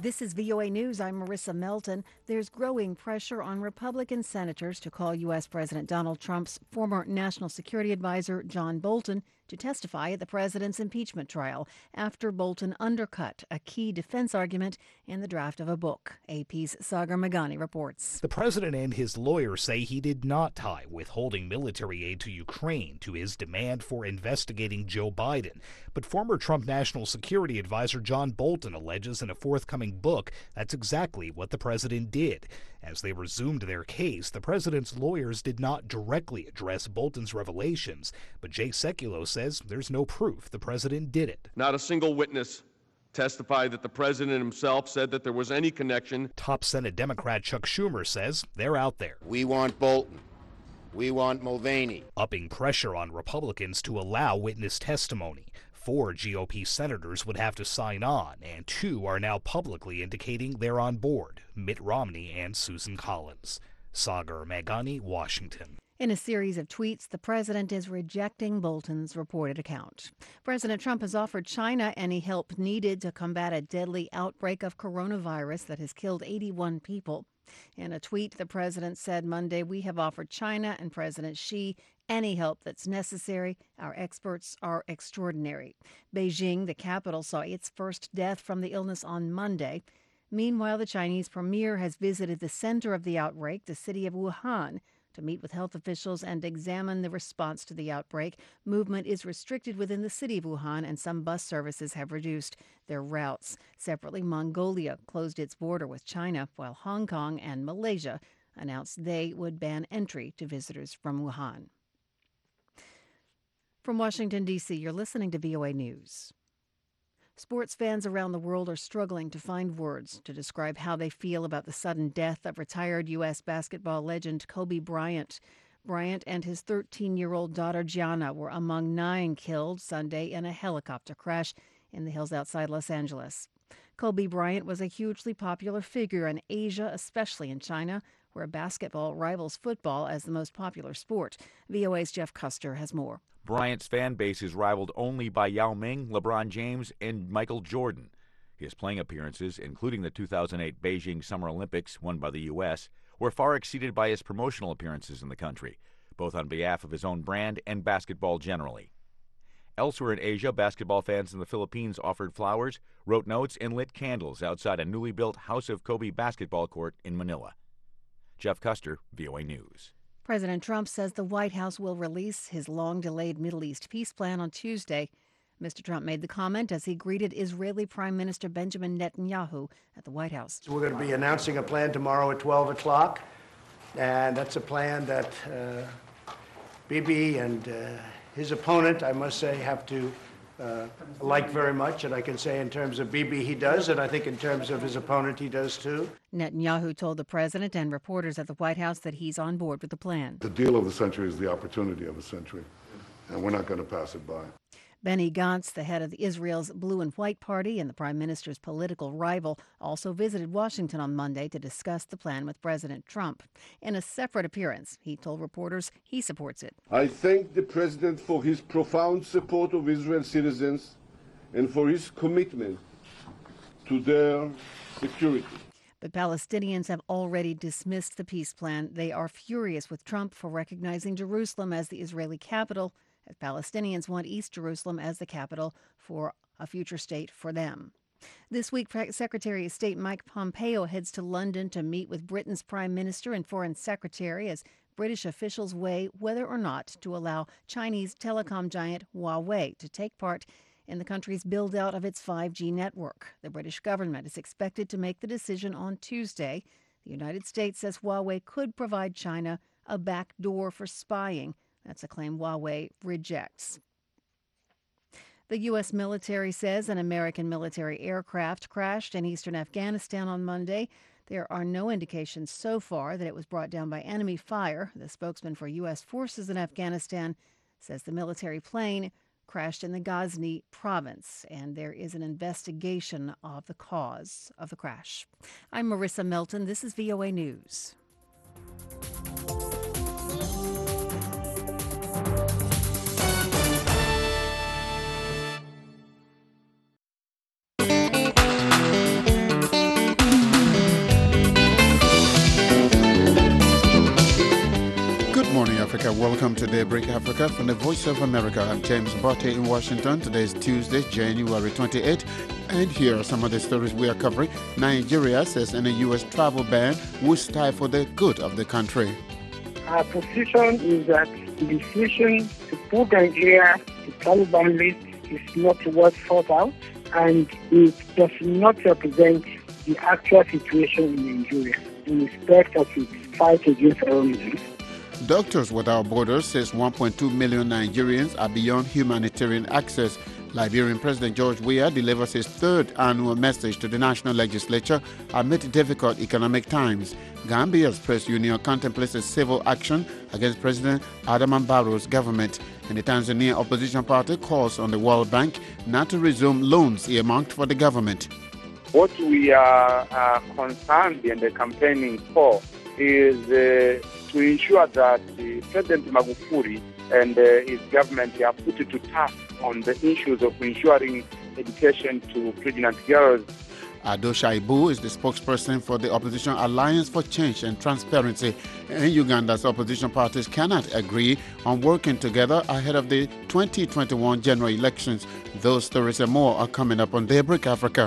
This is VOA News. I'm Marissa Melton. There's growing pressure on Republican senators to call U.S. President Donald Trump's former national security advisor, John Bolton, to testify at the president's impeachment trial after Bolton undercut a key defense argument in the draft of a book. AP's Sagar Meghani reports. The president and his lawyers say he did not tie withholding military aid to Ukraine to his demand for investigating Joe Biden. But former Trump national security advisor John Bolton alleges in a forthcoming book that's exactly what the president did. As they resumed their case, the president's lawyers did not directly address Bolton's revelations, but Jay Sekulow says there's no proof the president did it. Not a single witness testified that the president himself said that there was any connection. Top Senate Democrat Chuck Schumer says they're out there. We want Bolton. We want Mulvaney. Upping pressure on Republicans to allow witness testimony. 4 GOP senators would have to sign on, and 2 are now publicly indicating they're on board, Mitt Romney and Susan Collins. Sagar Meghani, Washington. In a series of tweets, the president is rejecting Bolton's reported account. President Trump has offered China any help needed to combat a deadly outbreak of coronavirus that has killed 81 people. In a tweet, the president said Monday, "We have offered China and President Xi any help that's necessary. Our experts are extraordinary." Beijing, the capital, saw its first death from the illness on Monday. Meanwhile, the Chinese premier has visited the center of the outbreak, the city of Wuhan, to meet with health officials and examine the response to the outbreak. Movement is restricted within the city of Wuhan, and some bus services have reduced their routes. Separately, Mongolia closed its border with China, while Hong Kong and Malaysia announced they would ban entry to visitors from Wuhan. From Washington, D.C., you're listening to VOA News. Sports fans around the world are struggling to find words to describe how they feel about the sudden death of retired U.S. basketball legend Kobe Bryant. Bryant and his 13-year-old daughter Gianna were among 9 killed Sunday in a helicopter crash in the hills outside Los Angeles. Kobe Bryant was a hugely popular figure in Asia, especially in China, where basketball rivals football as the most popular sport. VOA's Jeff Custer has more. Bryant's fan base is rivaled only by Yao Ming, LeBron James, and Michael Jordan. His playing appearances, including the 2008 Beijing Summer Olympics, won by the U.S., were far exceeded by his promotional appearances in the country, both on behalf of his own brand and basketball generally. Elsewhere in Asia, basketball fans in the Philippines offered flowers, wrote notes, and lit candles outside a newly built House of Kobe basketball court in Manila. Jeff Custer, VOA News. President Trump says the White House will release his long-delayed Middle East peace plan on Tuesday. Mr. Trump made the comment as he greeted Israeli Prime Minister Benjamin Netanyahu at the White House. We're going to be announcing a plan tomorrow at 12 o'clock, and that's a plan that Bibi and his opponent, I must say, have to like very much. And I can say in terms of Bibi, he does, and I think in terms of his opponent, he does too. Netanyahu told the president and reporters at the White House that he's on board with the plan. The deal of the century is the opportunity of the century, and we're not going to pass it by. Benny Gantz, the head of Israel's Blue and White Party and the prime minister's political rival, also visited Washington on Monday to discuss the plan with President Trump. In a separate appearance, he told reporters he supports it. I thank the president for his profound support of Israel's citizens and for his commitment to their security. But Palestinians have already dismissed the peace plan. They are furious with Trump for recognizing Jerusalem as the Israeli capital, as Palestinians want East Jerusalem as the capital for a future state for them. This week, Secretary of State Mike Pompeo heads to London to meet with Britain's Prime Minister and Foreign Secretary as British officials weigh whether or not to allow Chinese telecom giant Huawei to take part in the country's build-out of its 5G network. The British government is expected to make the decision on Tuesday. The United States says Huawei could provide China a backdoor for spying. That's a claim Huawei rejects. The U.S. military says an American military aircraft crashed in eastern Afghanistan on Monday. There are no indications so far that it was brought down by enemy fire. The spokesman for U.S. forces in Afghanistan says the military plane crashed in the Ghazni province, and there is an investigation of the cause of the crash. I'm Marissa Melton. This is VOA News. welcome to Daybreak Africa from the Voice of America. I'm James Botte in Washington. Today is Tuesday, January 28th, and here are some of the stories we are covering. Nigeria says any U.S. travel ban would stifle the good of the country. Our position is that the decision to put Nigeria to Taliban list is not well thought out, and it does not represent the actual situation in Nigeria in respect of its fight against terrorism. Doctors Without Borders says 1.2 million Nigerians are beyond humanitarian access. Liberian President George Weah delivers his third annual message to the national legislature amid difficult economic times. Gambia's press union contemplates a civil action against President Adama Barrow's government. And the Tanzania opposition party calls on the World Bank not to resume loans earmarked for the government. What we are concerned and campaigning for is to ensure that President Magufuli and his government are put to task on the issues of ensuring education to pregnant girls. Ado Shaibu is the spokesperson for the Opposition Alliance for Change and Transparency. And Uganda's opposition parties cannot agree on working together ahead of the 2021 general elections. Those stories and more are coming up on Daybreak Africa.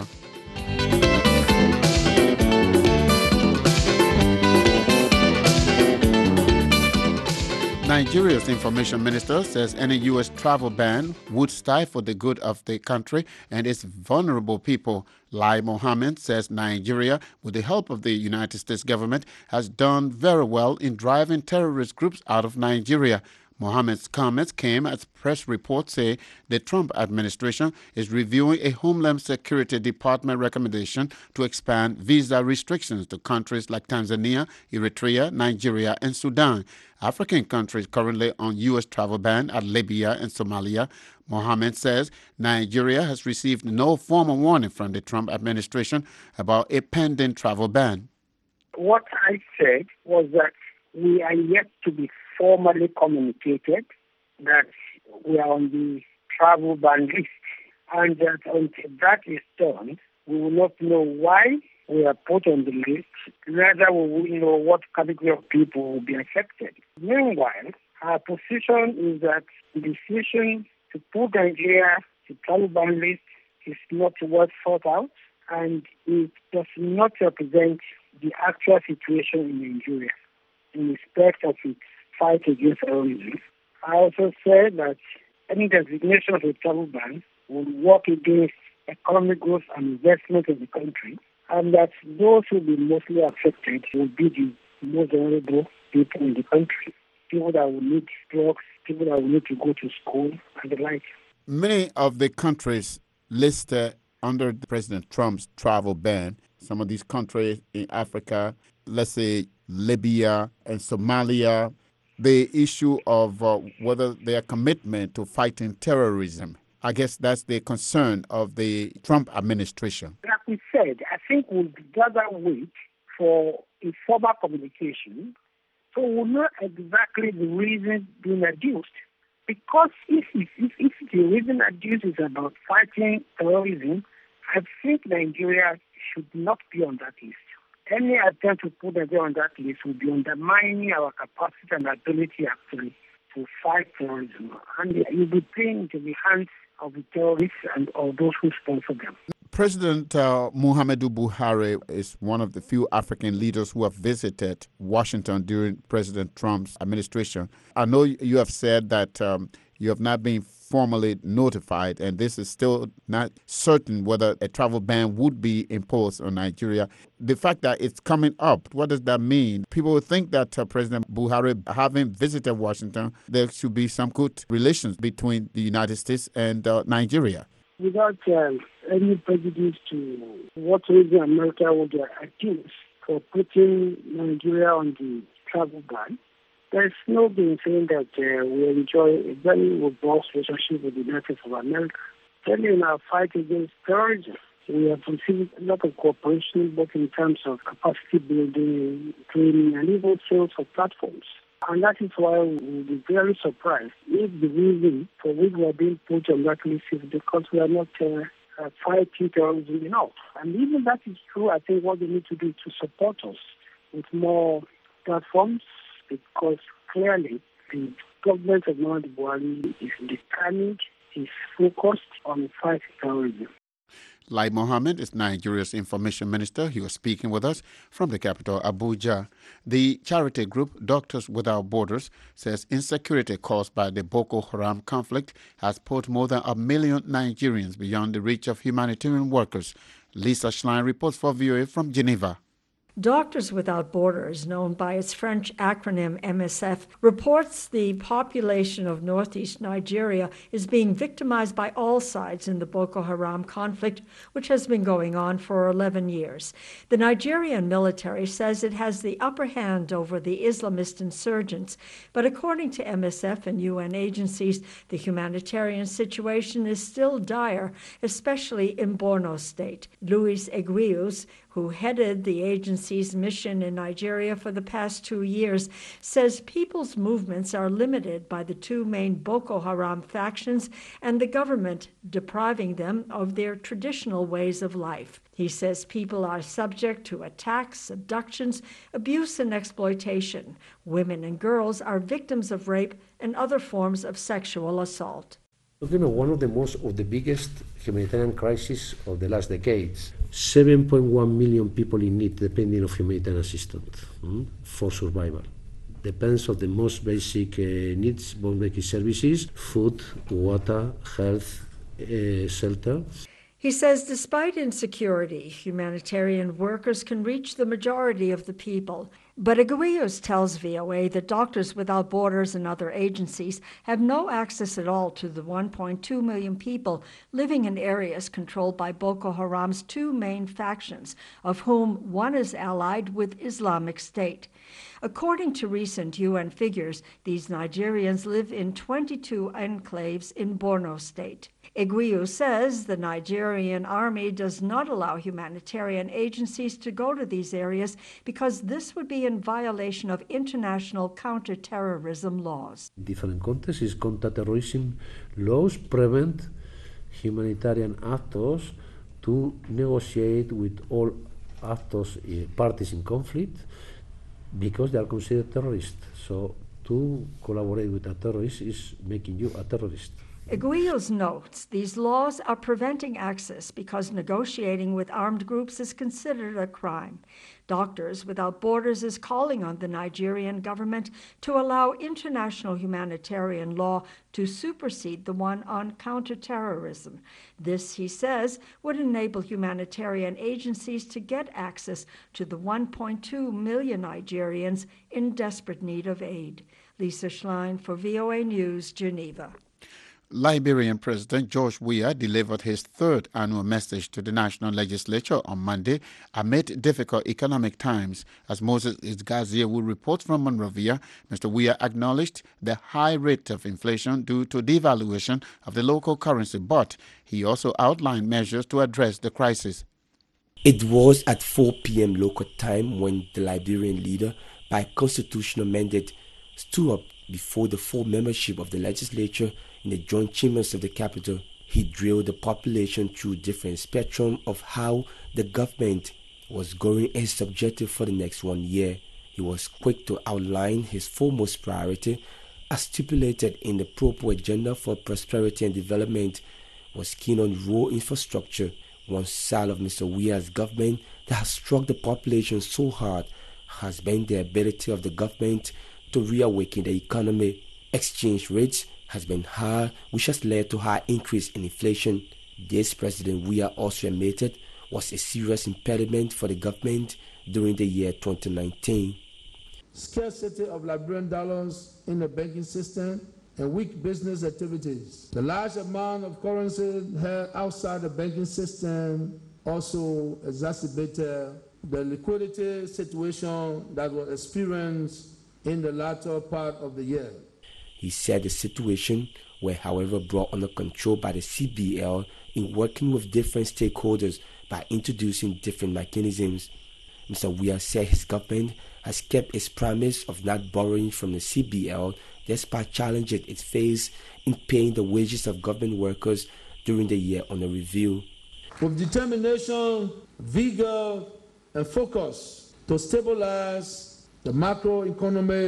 Nigeria's information minister says any U.S. travel ban would stifle the good of the country and its vulnerable people. Lai Mohammed says Nigeria, with the help of the United States government, has done very well in driving terrorist groups out of Nigeria. Mohammed's comments came as press reports say the Trump administration is reviewing a Homeland Security Department recommendation to expand visa restrictions to countries like Tanzania, Eritrea, Nigeria, and Sudan. African countries currently on U.S. travel ban are Libya and Somalia. Mohammed says Nigeria has received no formal warning from the Trump administration about a pending travel ban. What I said was that we are yet to be formally communicated that we are on the travel ban list, and that until that is done, we will not know why we are put on the list, neither will we know what category of people will be affected. Meanwhile, our position is that the decision to put Nigeria to Taliban list is not well thought out, and it does not represent the actual situation in Nigeria in respect of its fight against terrorism. I also said that any designation of a travel ban will work against economic growth and investment in the country, and that those who will be mostly affected will be the most vulnerable people in the country, people that will need drugs, people that will need to go to school, and the like. Many of the countries listed under President Trump's travel ban, some of these countries in Africa, let's say Libya and Somalia, the issue of whether their commitment to fighting terrorism. I guess that's the concern of the Trump administration. Like we said, I think we'll gather wait for a formal communication, so we'll know exactly the reason being adduced. Because if the reason adduced is about fighting terrorism, I think Nigeria should not be on that list. Any attempt to put Nigeria on that list will be undermining our capacity and ability actually to fight terrorism. And it will be playing into the hands of the terrorists and of those who sponsor them. President Muhammadu Buhari is one of the few African leaders who have visited Washington during President Trump's administration. I know you have said that you have not been formally notified, and this is still not certain whether a travel ban would be imposed on Nigeria. The fact that it's coming up, what does that mean? People would think that President Buhari, having visited Washington, there should be some good relations between the United States and Nigeria. Without any prejudice to what reason America would accuse for putting Nigeria on the travel ban, there's no being saying that we enjoy a very robust relationship with the United States of America. Certainly in our fight against terrorism, we have received a lot of cooperation, both in terms of capacity building, training, and even sales of platforms. And that is why we will be very surprised if the reason for which we are being put on that list is because we are not fighting terrorism enough. And even that is true, I think what we need to do is to support us with more platforms, because clearly the government of Muhammadu Buhari is determined, is focused on fighting terrorism. Lai Mohammed is Nigeria's information minister. He was speaking with us from the capital, Abuja. The charity group Doctors Without Borders says insecurity caused by the Boko Haram conflict has put more than 1 million Nigerians beyond the reach of humanitarian workers. Lisa Schlein reports for VOA from Geneva. Doctors Without Borders, known by its French acronym MSF, reports the population of northeast Nigeria is being victimized by all sides in the Boko Haram conflict, which has been going on for 11 years. The Nigerian military says it has the upper hand over the Islamist insurgents, but according to MSF and UN agencies, the humanitarian situation is still dire, especially in Borno State. Luis Eguius, who headed the agency's mission in Nigeria for the past 2 years, says people's movements are limited by the two main Boko Haram factions and the government depriving them of their traditional ways of life. He says people are subject to attacks, abductions, abuse, and exploitation. Women and girls are victims of rape and other forms of sexual assault. One of the biggest humanitarian crises of the last decades. 7.1 million people in need depending on humanitarian assistance for survival. Depends on the most basic needs, most basic services, food, water, health, shelter. He says despite insecurity, humanitarian workers can reach the majority of the people. But Aguillos tells VOA that Doctors Without Borders and other agencies have no access at all to the 1.2 million people living in areas controlled by Boko Haram's two main factions, of whom one is allied with Islamic State. According to recent UN figures, these Nigerians live in 22 enclaves in Borno State. Eguiu says the Nigerian army does not allow humanitarian agencies to go to these areas because this would be in violation of international counterterrorism laws. In different contexts, is counterterrorism laws prevent humanitarian actors to negotiate with all actors, parties in conflict, because they are considered terrorists. So to collaborate with a terrorist is making you a terrorist. Eguios notes these laws are preventing access because negotiating with armed groups is considered a crime. Doctors Without Borders is calling on the Nigerian government to allow international humanitarian law to supersede the one on counterterrorism. This, he says, would enable humanitarian agencies to get access to the 1.2 million Nigerians in desperate need of aid. Lisa Schlein for VOA News, Geneva. Liberian President George Weah delivered his third annual message to the National Legislature on Monday amid difficult economic times. As Moses Isgazia will report from Monrovia, Mr. Weah acknowledged the high rate of inflation due to devaluation of the local currency, but he also outlined measures to address the crisis. It was at 4 p.m. local time when the Liberian leader, by constitutional mandate, stood up before the full membership of the legislature in the joint chambers of the capital. He drilled the population through different spectrum of how the government was going its objective for the next 1 year. He was quick to outline his foremost priority, as stipulated in the proper agenda for prosperity and development, was keen on rural infrastructure. One side of Mr. Weah's government that has struck the population so hard has been the ability of the government to reawaken the economy. Exchange rates has been high, which has led to high increase in inflation. This, President Weah also admitted, was a serious impediment for the government during the year 2019. Scarcity of Liberian dollars in the banking system and weak business activities. The large amount of currency held outside the banking system also exacerbated the liquidity situation that was experienced in the latter part of the year. He said the situation were, however, brought under control by the CBL in working with different stakeholders by introducing different mechanisms. Mr. Weah said his government has kept its promise of not borrowing from the CBL despite challenges it faced in paying the wages of government workers during the year under review. With determination, vigor, and focus to stabilize the macroeconomy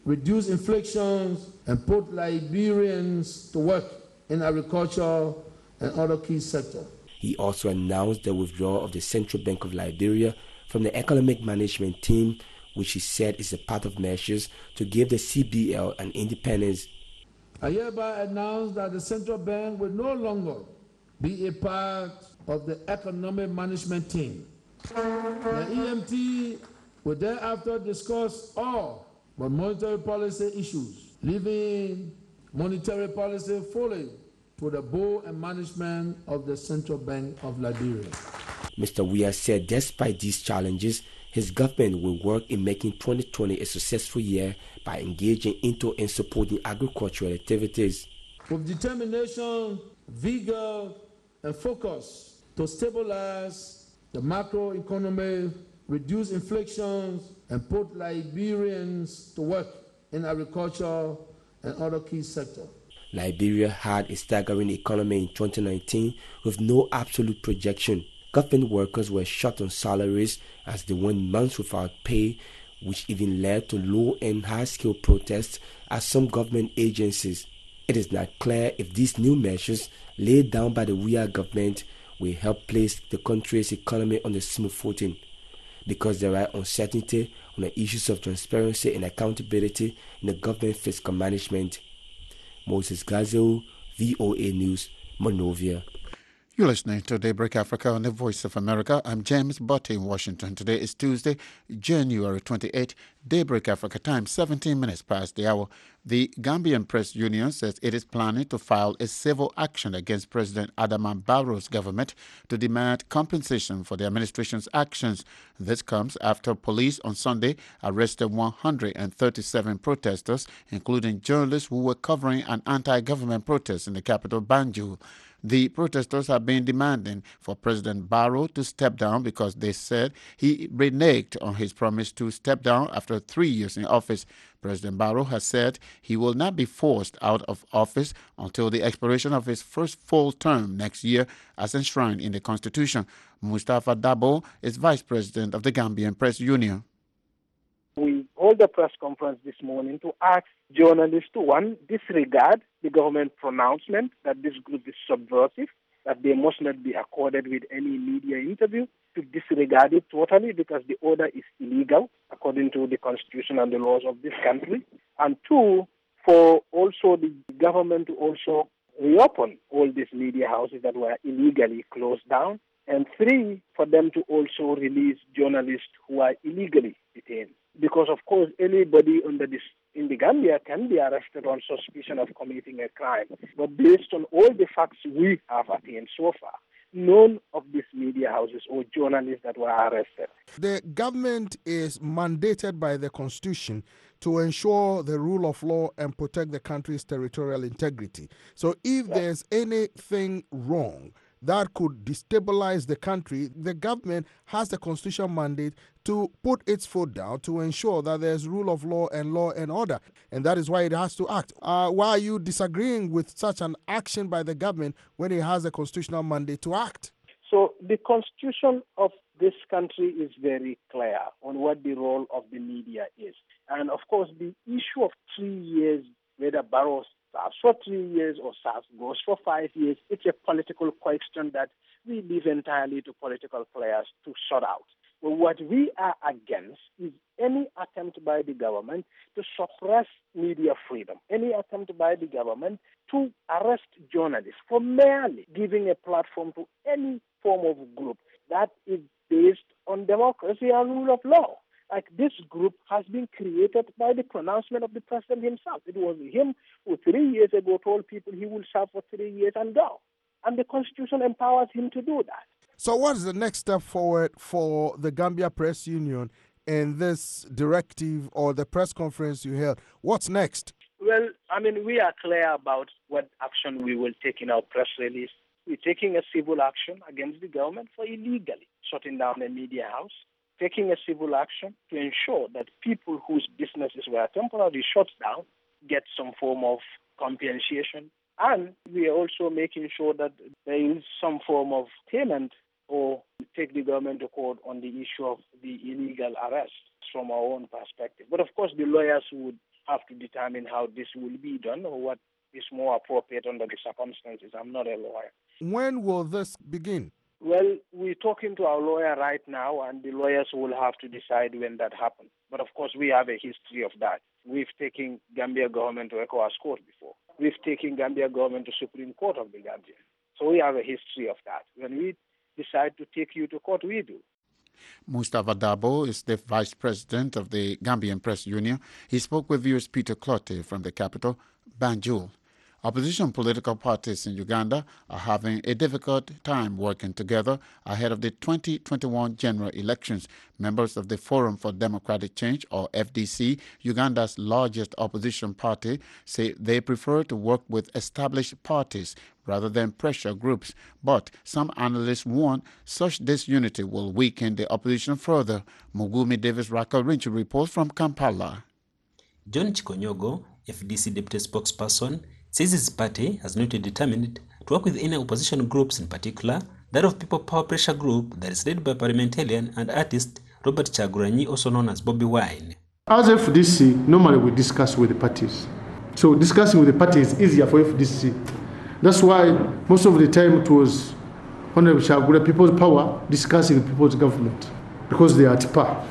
reduce inflations, and put Liberians to work in agriculture and other key sectors. He also announced the withdrawal of the Central Bank of Liberia from the economic management team, which he said is a part of measures to give the CBL an independence. I hereby announce that the Central Bank will no longer be a part of the economic management team. The EMT will thereafter discuss all but monetary policy issues, leaving monetary policy fully to the board and management of the Central Bank of Liberia. Mr. Weah said despite these challenges, his government will work in making 2020 a successful year by engaging into and supporting agricultural activities. With determination, vigor, and focus to stabilize the macroeconomy, reduce inflation, and put Liberians to work in agriculture and other key sectors. Liberia had a staggering economy in 2019 with no absolute projection. Government workers were short on salaries as they went months without pay, which even led to low and high-scale protests at some government agencies. It is not clear if these new measures laid down by the Weah government will help place the country's economy on a smooth footing, because there are uncertainty on the issues of transparency and accountability in the government fiscal management. Moses Gazeo, VOA News, Monrovia. You're listening to Daybreak Africa on the Voice of America. I'm James Botte in Washington. Today is Tuesday, January 28. Daybreak Africa time, 17 minutes past the hour. The Gambian Press Union says it is planning to file a civil action against President Adama Barrow's government to demand compensation for the administration's actions. This comes after police on Sunday arrested 137 protesters, including journalists who were covering an anti-government protest in the capital, Banjul. The protesters have been demanding for President Barrow to step down because they said he reneged on his promise to step down after 3 years in office. President Barrow has said he will not be forced out of office until the expiration of his first full term next year, as enshrined in the Constitution. Mustafa Dabo is vice president of the Gambian Press Union. We hold a press conference this morning to ask journalists to, one, disregard the government pronouncement that this group is subversive, that they must not be accorded with any media interview, to disregard it totally because the order is illegal according to the Constitution and the laws of this country, and two, for also the government to also reopen all these media houses that were illegally closed down, and three, for them to also release journalists who are illegally detained. Because, of course, anybody in the Gambia can be arrested on suspicion of committing a crime. But based on all the facts we have attained so far, none of these media houses or journalists that were arrested. The government is mandated by the Constitution to ensure the rule of law and protect the country's territorial integrity. So if there's anything wrong that could destabilize the country, the government has the constitutional mandate to put its foot down to ensure that there's rule of law and order. And that is why it has to act. Why are you disagreeing with such an action by the government when it has a constitutional mandate to act? So the constitution of this country is very clear on what the role of the media is. And of course, the issue of 3 years, whether Barrow serves for 3 years or goes for 5 years, it's a political question that we leave entirely to political players to sort out. But what we are against is any attempt by the government to suppress media freedom, any attempt by the government to arrest journalists for merely giving a platform to any form of group that is based on democracy and rule of law. Like this group has been created by the pronouncement of the president himself. It was him who 3 years ago told people he will serve for 3 years and go. And the Constitution empowers him to do that. So what is the next step forward for the Gambia Press Union in this directive or the press conference you held? What's next? Well, I mean, we are clear about what action we will take in our press release. We're taking a civil action against the government for illegally shutting down a media house, taking a civil action to ensure that people whose businesses were temporarily shut down get some form of compensation. And we are also making sure that there is some form of payment or take the government to court on the issue of the illegal arrest from our own perspective. But of course, the lawyers would have to determine how this will be done or what is more appropriate under the circumstances. I'm not a lawyer. When will this begin? Well, we're talking to our lawyer right now, and the lawyers will have to decide when that happens. But of course, we have a history of that. We've taken Gambia government to ECOWAS court before. We've taken Gambia government to Supreme Court of the Gambia. So we have a history of that. When we decide to take you to court, we do. Mustafa Dabo is the vice president of the Gambian Press Union. He spoke with viewers Peter Clottey from the capital, Banjul. Opposition political parties in Uganda are having a difficult time working together ahead of the 2021 general elections. Members of the Forum for Democratic Change, or FDC, Uganda's largest opposition party, say they prefer to work with established parties rather than pressure groups. But some analysts warn such disunity will weaken the opposition further. Mugumi Davis Rakarinchi reports from Kampala. John Chikonyogo, FDC deputy spokesperson, says his party has not been determined to work with any opposition groups, in particular that of People Power Pressure Group that is led by parliamentarian and artist Robert Kyagulanyi, also known as Bobby Wine. As FDC, normally we discuss with the parties. So discussing with the parties is easier for FDC. That's why most of the time it was Honorable Kyagulanyi, People's Power, discussing the People's Government, because they are at par.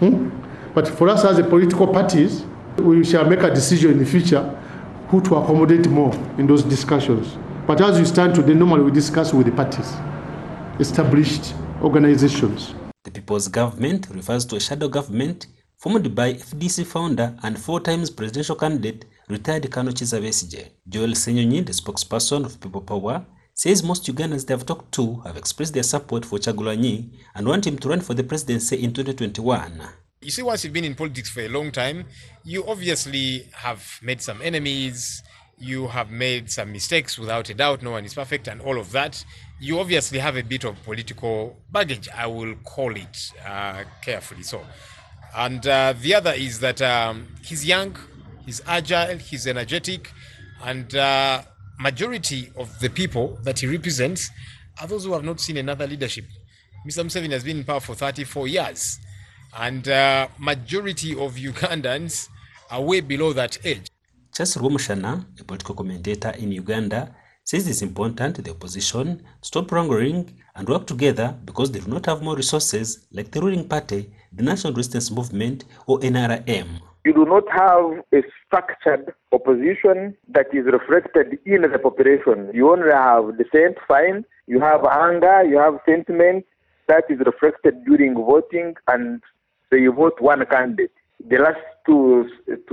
But for us as a political parties, we shall make a decision in the future who to accommodate more in those discussions. But as we stand today, normally we discuss with the parties, established organizations. The People's Government refers to a shadow government formed by FDC founder and 4 times presidential candidate, retired Colonel Kizza Besigye. Joel Senyonyi, the spokesperson of People Power, says most Ugandans they have talked to have expressed their support for Kyagulanyi and want him to run for the presidency in 2021. You see, once you've been in politics for a long time, you obviously have made some enemies, you have made some mistakes, without a doubt, no one is perfect, and all of that. You obviously have a bit of political baggage, I will call it carefully so. And the other is that he's young, he's agile, he's energetic, and majority of the people that he represents are those who have not seen another leadership. Mr. Museveni has been in power for 34 years. And majority of Ugandans are way below that age. Charles Rwomushana, a political commentator in Uganda, says it's important the opposition stop wrangling and work together because they do not have more resources like the ruling party, the National Resistance Movement, or NRM. You do not have a structured opposition that is reflected in the population. You only have dissent, fine, you have anger, you have sentiment that is reflected during voting, and so you vote one candidate. The last two,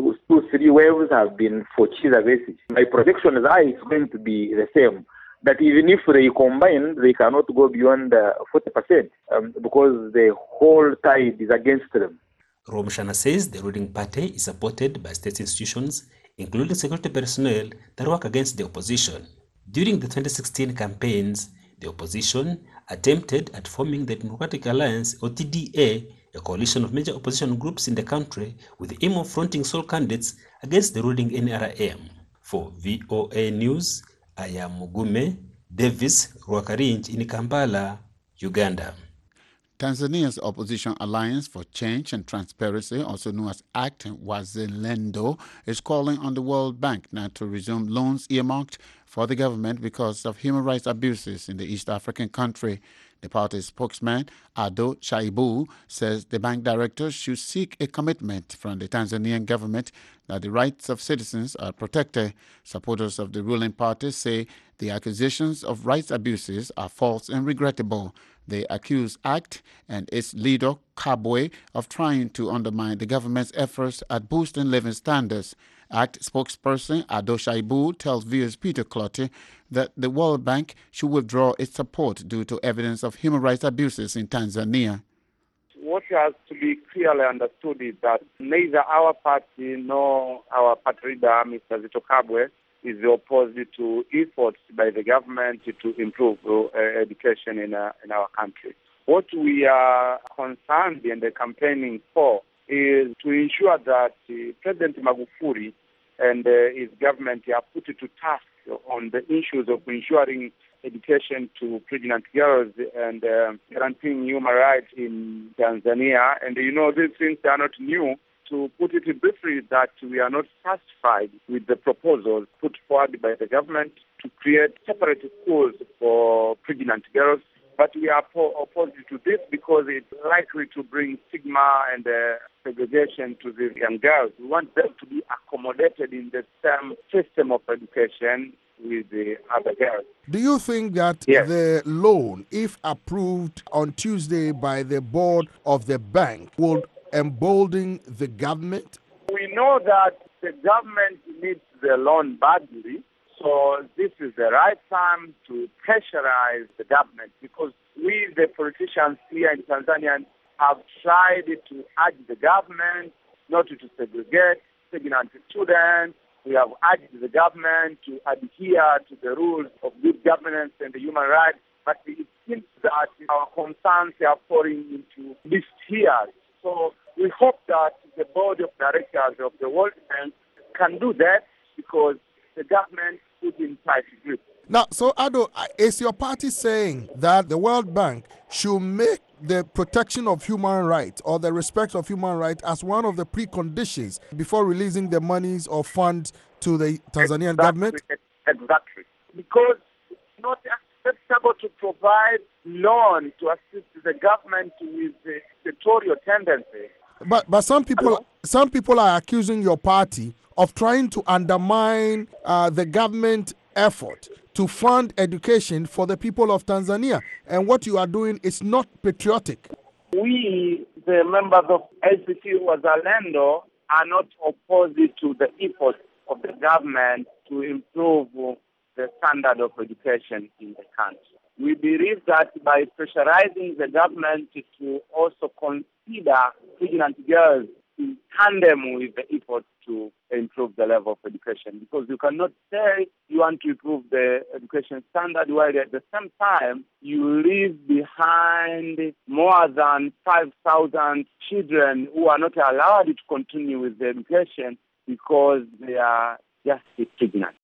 3 waves have been for Kizza Besigye. My projection is it's going to be the same. That even if they combine, they cannot go beyond 40% because the whole tide is against them. Rwomushana says the ruling party is supported by state institutions, including security personnel that work against the opposition. During the 2016 campaigns, the opposition attempted at forming the Democratic Alliance, or TDA, a coalition of major opposition groups in the country with the aim of fronting sole candidates against the ruling NRM. For VOA News, I am Mugume Davis Rwakarinchi in Kampala, Uganda. Tanzania's Opposition Alliance for Change and Transparency, also known as ACT Wazalendo, is calling on the World Bank not to resume loans earmarked for the government because of human rights abuses in the East African country. The party's spokesman, Ado Shaibu, says the bank directors should seek a commitment from the Tanzanian government that the rights of citizens are protected. Supporters of the ruling party say the accusations of rights abuses are false and regrettable. They accuse ACT and its leader, Kabwe, of trying to undermine the government's efforts at boosting living standards. ACT spokesperson Ado Shaibu tells viewers Peter Clottey that the World Bank should withdraw its support due to evidence of human rights abuses in Tanzania. What has to be clearly understood is that neither our party nor our party leader, Mr. Zitto Kabwe, is opposed to efforts by the government to improve education in our country. What we are concerned and campaigning for is to ensure that President Magufuli and his government are put to task on the issues of ensuring education to pregnant girls and guaranteeing human rights in Tanzania. And these things are not new to put it briefly, that we are not satisfied with the proposals put forward by the government to create separate schools for pregnant girls. But we are opposed to this because it's likely to bring stigma and segregation to these young girls. We want them to be accommodated in the same system of education with the other girls. Do you think that the loan, if approved on Tuesday by the board of the bank, will embolden the government? We know that the government needs the loan badly, so this is the right time to pressurize the government, because we, the politicians here in Tanzania, have tried to urge the government not to segregate pregnant students. We have urged the government to adhere to the rules of good governance and the human rights, but it seems that our concerns are falling into this here. So we hope that the board of directors of the World Bank can do that, because the government is in tight grip. Now, so Ado, is your party saying that the World Bank should make the protection of human rights or the respect of human rights as one of the preconditions before releasing the monies or funds to the Tanzanian government? Exactly. Because it's not acceptable to provide loan to assist the government with the dictatorial tendency. But some people are accusing your party of trying to undermine the government effort to fund education for the people of Tanzania, and what you are doing is not patriotic. We, the members of ACT Wazalendo, are not opposed to the efforts of the government to improve the standard of education in the country. We believe that by pressurizing the government to also consider pregnant girls in tandem with the effort to improve the level of education, because you cannot say you want to improve the education standard while at the same time you leave behind more than 5,000 children who are not allowed to continue with the education because they are just pregnant.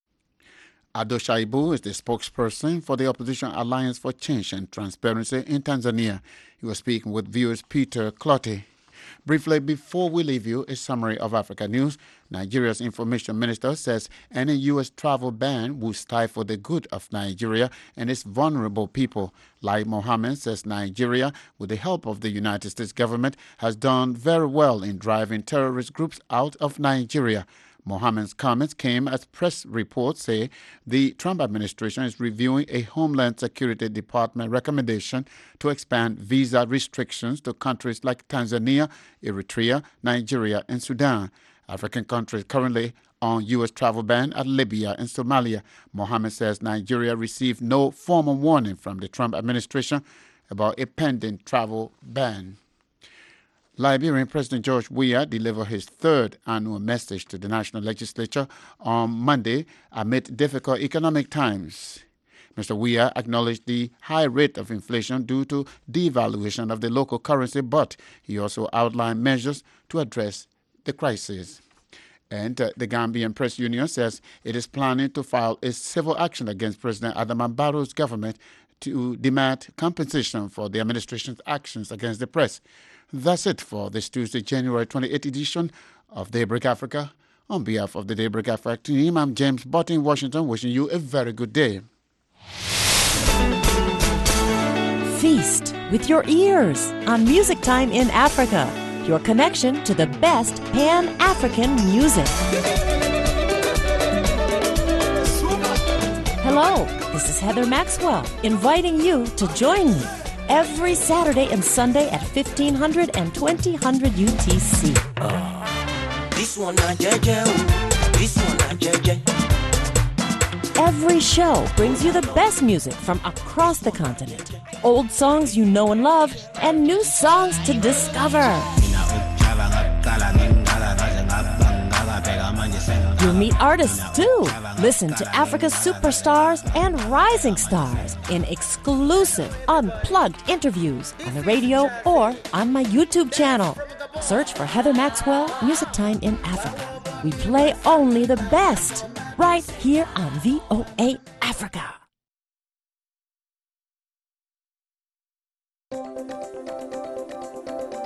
Ado Shaibu is the spokesperson for the Opposition Alliance for Change and Transparency in Tanzania. He was speaking with viewers Peter Clottey. Briefly, before we leave you, a summary of Africa news. Nigeria's information minister says any U.S. travel ban will stifle the good of Nigeria and its vulnerable people. Lai Mohammed says Nigeria, with the help of the United States government, has done very well in driving terrorist groups out of Nigeria. Mohammed's comments came as press reports say the Trump administration is reviewing a Homeland Security Department recommendation to expand visa restrictions to countries like Tanzania, Eritrea, Nigeria, and Sudan. African countries currently on U.S. travel ban are Libya and Somalia. Mohammed says Nigeria received no formal warning from the Trump administration about a pending travel ban. Liberian President George Weah delivered his third annual message to the national legislature on Monday amid difficult economic times. Mr. Weah acknowledged the high rate of inflation due to devaluation of the local currency, but he also outlined measures to address the crisis. And the Gambian Press Union says it is planning to file a civil action against President Adama Barrow's government to demand compensation for the administration's actions against the press. That's it for this Tuesday, January 28th edition of Daybreak Africa. On behalf of the Daybreak Africa team, I'm James Bott in Washington, wishing you a very good day. Feast with your ears on Music Time in Africa, your connection to the best Pan-African music. Hello, this is Heather Maxwell, inviting you to join me every Saturday and Sunday at 1500 and 2000 UTC. This one not JJ. This one not JJ. Every show brings you the best music from across the continent. Old songs you know and love, and new songs to discover. You'll meet artists too. Listen to Africa's superstars and rising stars in exclusive, unplugged interviews on the radio or on my YouTube channel. Search for Heather Maxwell, Music Time in Africa. We play only the best right here on VOA Africa.